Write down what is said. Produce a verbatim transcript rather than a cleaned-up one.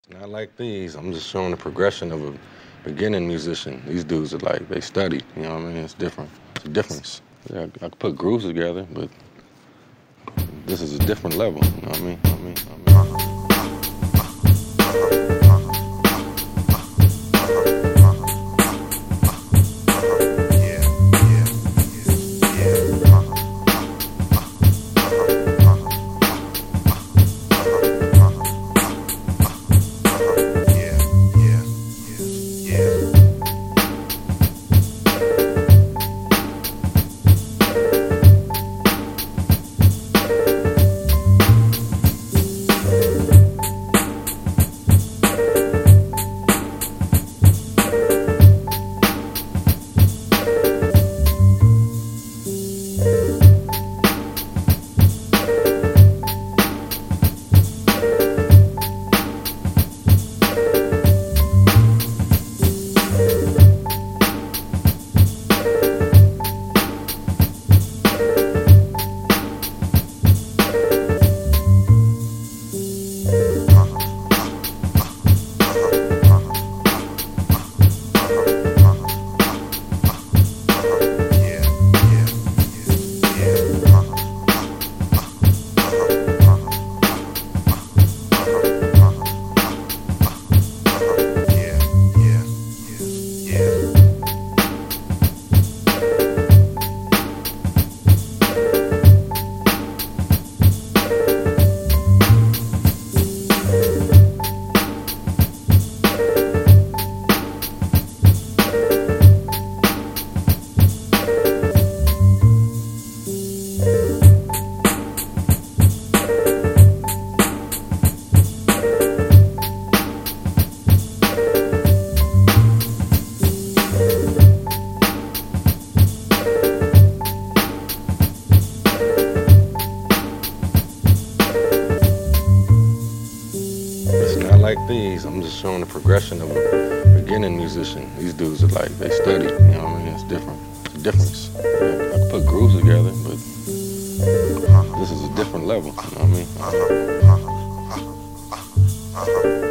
Not like these. I'm just showing the progression of a beginning musician. These dudes are like, they study. You know what I mean? It's different. It's a difference. Yeah, I, I could put grooves together, but this is a different level. You know what I mean? I mean, I mean. Like these, I'm just showing the progression of a beginning musician. These dudes are like, they study, you know what I mean? It's different. It's a difference. Yeah, I could put grooves together, but this is a different level, you know what I mean?